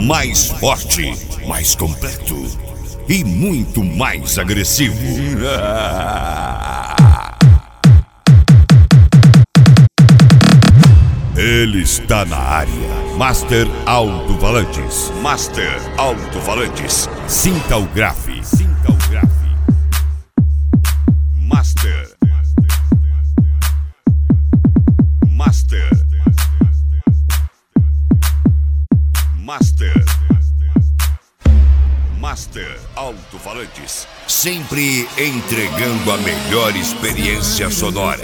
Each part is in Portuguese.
mais forte, mais completo e muito mais agressivo. Ele está na área. Master Alto-Falantes. Master Alto-Falantes. Sinta o grave. Sinta o grave. Master. Master. Master. Master Alto-Falantes. Sempre entregando a melhor experiência sonora.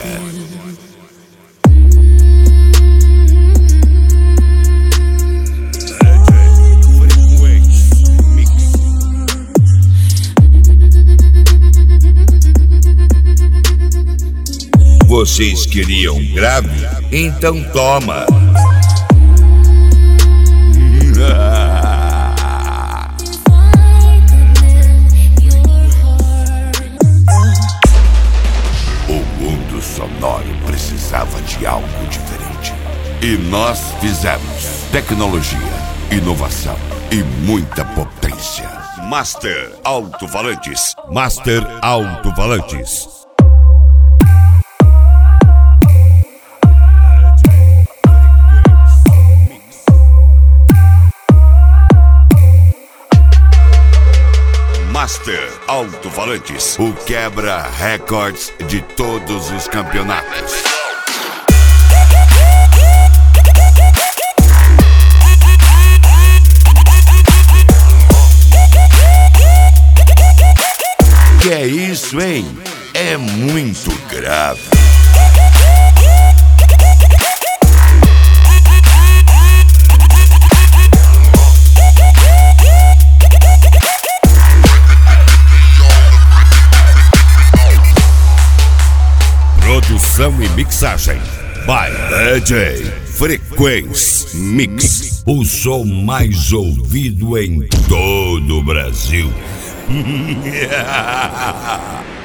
Vocês queriam grave? Então toma! O mundo sonoro precisava de algo diferente. E nós fizemos. Tecnologia, inovação e muita potência. Master Alto-Falantes. Master Alto-Falantes. Master Alto-Falantes, o quebra-recordes de todos os campeonatos. Que é isso, hein? É muito grave. Produção e mixagem by DJ Frequência Mix. O som mais ouvido em todo o Brasil.